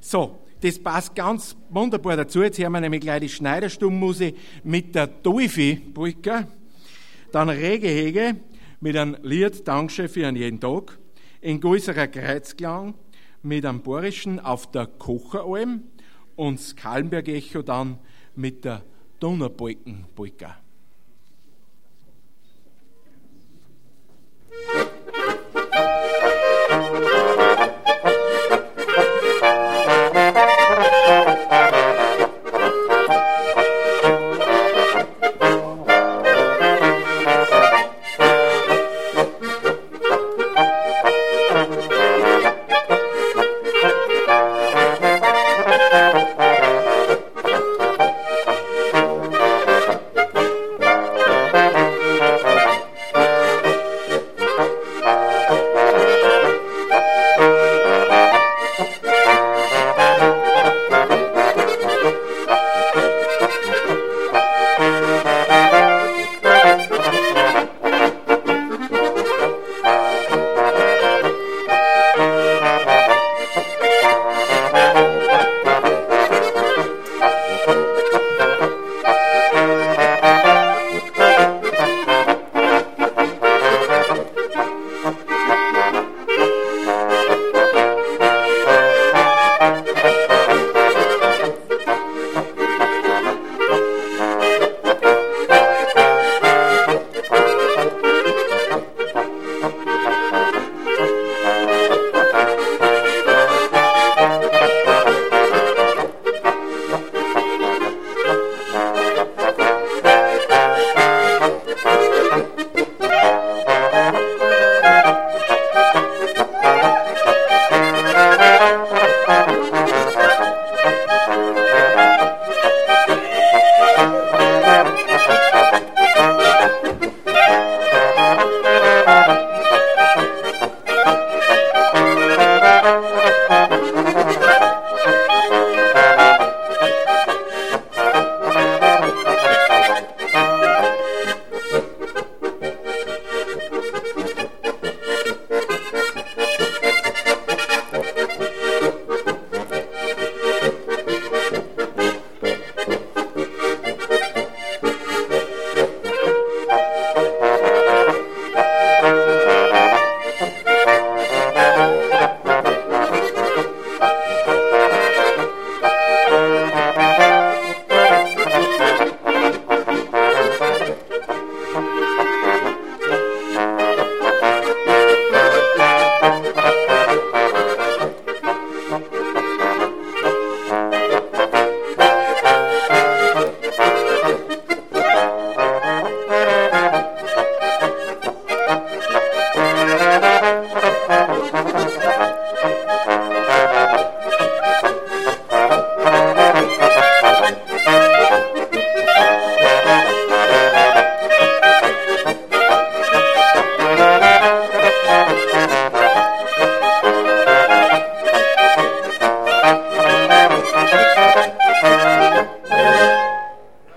So, das passt ganz wunderbar dazu. Jetzt haben wir nämlich gleich die Schneiderstummmusik mit der Teufi-Polka, dann Regehege mit einem Lied Dankeschön für einen jeden Tag, in größerer Kreuzklang mit einem Borischen auf der Kocheralm und das Kallenberg-Echo dann mit der Donaubalken-Polka.